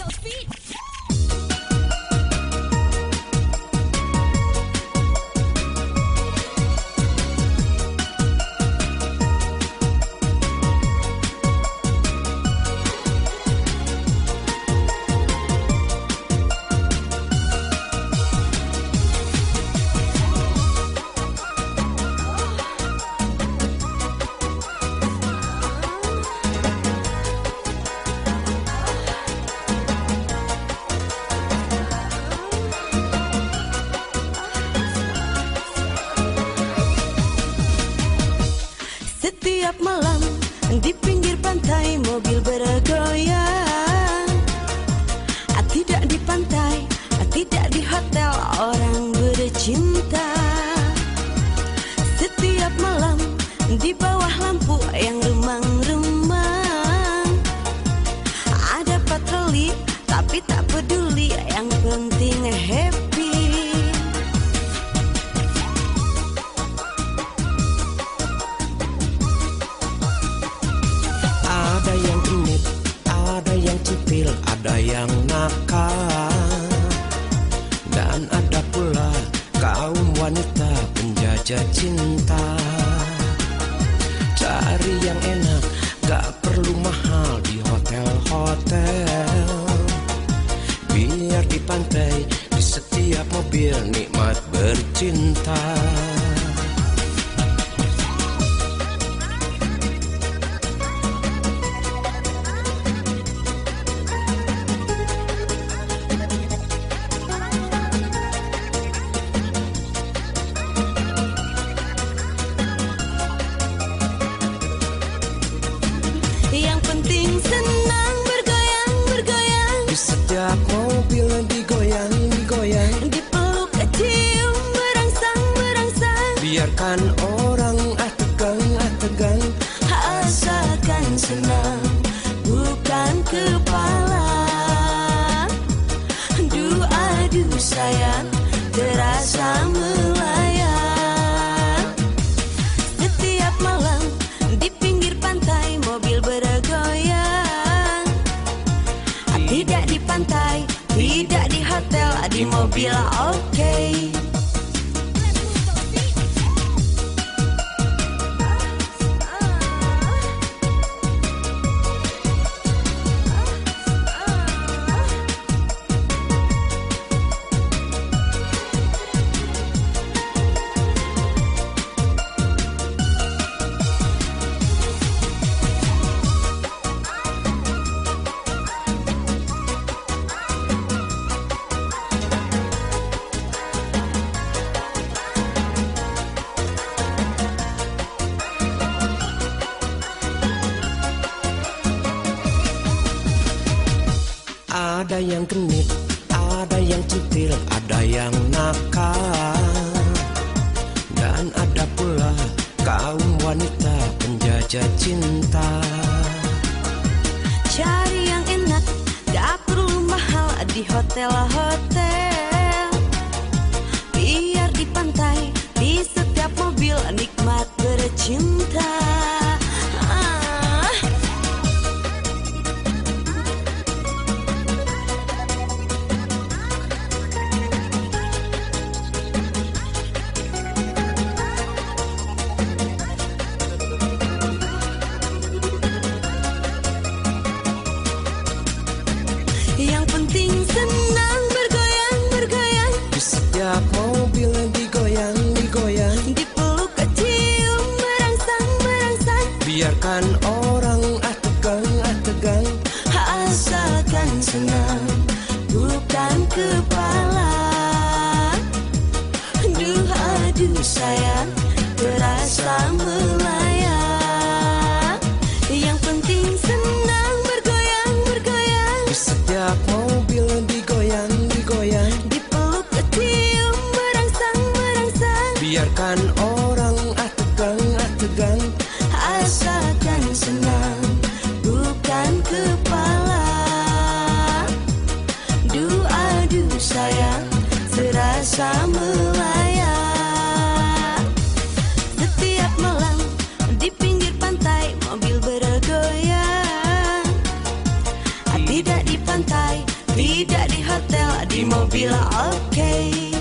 Setiap malam di pinggir pantai mobil bergoyang. Tidak di pantai, tidak di hotel, orang bercinta. Setiap malam di bawah lampu yang remang-remang. Ada patroli tapi tak peduli, yang penting happy. Ada yang genit, ada yang cipil, ada yang nakal, dan ada pula kaum wanita penjajah cinta. Cari yang enak, gak perlu mahal di hotel-hotel. Biar di pantai, di setiap mobil nikmat bercinta. Yang penting senang bergoyang-bergoyang. Di setiap mobil digoyang-goyang. Dipeluk cium merangsang-merangsang. Biarkan orang tegang. Asalkan senang, bukan kepala. Aduh sayang, terasa melayang. Setiap malam di pinggir pantai mobil bergoyang. Tidak di pantai, tidak di hotel, di mobil oke. Ada yang genit, ada yang centil, ada yang nakal, dan ada pula kaum wanita penjajah cinta. Cari yang enak, gak perlu mahal di hotel-hotel. Biar di pantai, di setiap mobil nikmat bercinta. Yang penting senang bergoyang-bergoyang. Di setiap mobil digoyang-goyang. Dipeluk cium merangsang-merangsang. Biarkan orang tegang. Asalkan senang, bukan kepala. Aduh sayang, terasa melayang. Yang penting senang bergoyang-bergoyang. Di setiap mobil digoyang-goyang. Dipeluk cium merangsang-merangsang. Biarkan orang tegang. Asalkan senang, bukan kepala. Aduh sayang, terasa melayang. Setiap malam di pinggir pantai mobil bergoyang. Tidak di pantai, Tidak di hotel, di mobil oke.